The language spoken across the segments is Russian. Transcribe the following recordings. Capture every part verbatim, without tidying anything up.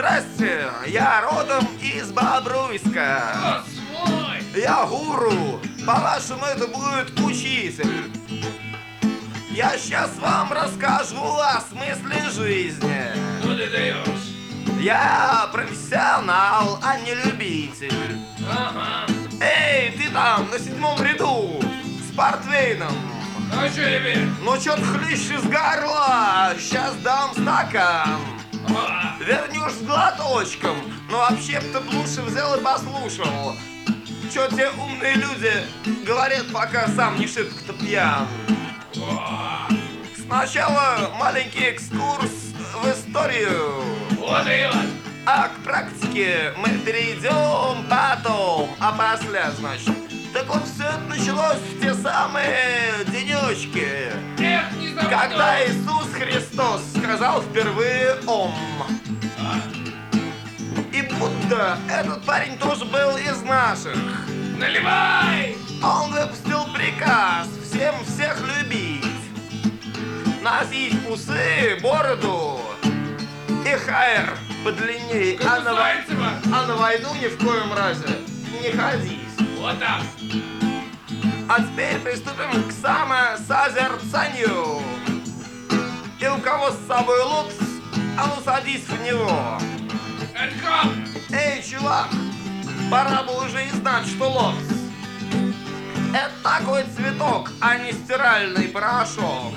Здрасте, я родом из Бобруйска. О, свой! Я гуру, по-вашему это будет учитель. Я сейчас вам расскажу о смысле жизни. Ну ты даешь. Я профессионал, а не любитель. Ага. Эй, ты там, на седьмом ряду, с портвейном. А что теперь? Ну чё ты хлещешь из горла? Сейчас дам стакан. А, Вернешь с глоточком. Ну вообще-то б лучше взял и послушал. Чё те умные люди говорят, пока сам не шибко-то пьян. о, Сначала маленький экскурс в историю. вот и вот. А к практике мы перейдем потом. А после, значит. Так вот, все это началось в те самые денечки, Эх, не забуду. когда Иисус Христос сказал впервые «Ом». А, И Будда, этот парень тоже был из наших. наливай! Он выпустил приказ всем всех любить, носить усы, бороду и хайр подлинней, Как а у на, вой- Зайцева. а на войну ни в коем разе не ходить. Вот так. А теперь приступим к самосозерцанию. И у кого с собой лотос, а ну садись в него. Это как? Эй, чувак, пора бы уже и знать, что лотос — это такой цветок, а не стиральный порошок.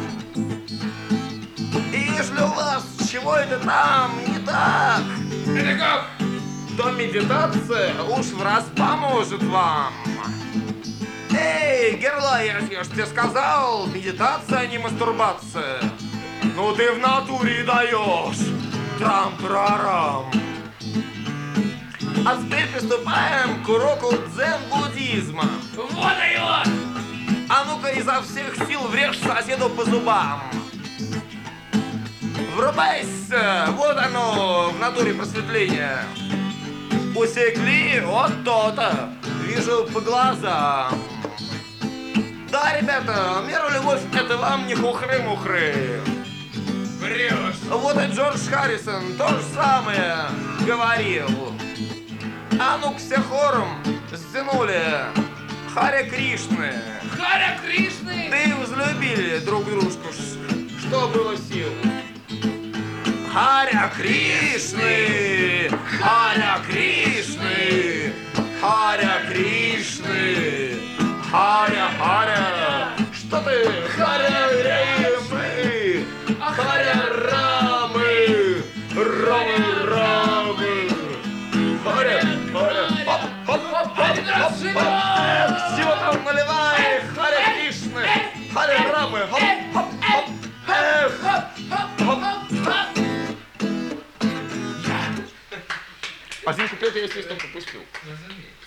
И если у вас чего-то там не так, Это как? то медитация уж в раз поможет вам. Эй, Герлай, я ж тебе сказал, медитация, а не мастурбация. Ну ты в натуре и даешь. Трам-трарам. А теперь приступаем к уроку дзен-буддизма. Вот и вот. А ну-ка изо всех сил врежь соседу по зубам. Врубайся, вот оно, в натуре просветление. Усекли, вот то-то, вижу по глазам. Да, ребята, миру любовь — это вам не хухры-мухры. Врешь. Вот и Джордж Харрисон то же самое говорил. А ну-ка все хором стянули Харе Кришны. Харя Кришны. Да и возлюбили друг дружку, ш- что было сил. Харя Кришны, Харя Кришны, Харя Кришны, Харя Харя. Что ты, Харя Рамы, Харя Рамы, Рамы Рамы, Харя Харя. Хоп, хоп, хоп, хоп, Один раз хоп, живо! хоп. Всего там наливай, Харя Кришны, Харя Рамы, хоп, хоп, хоп. Эх, Хоп, хоп, хоп, хоп. один куплет я, естественно, пропустил. Я заметил.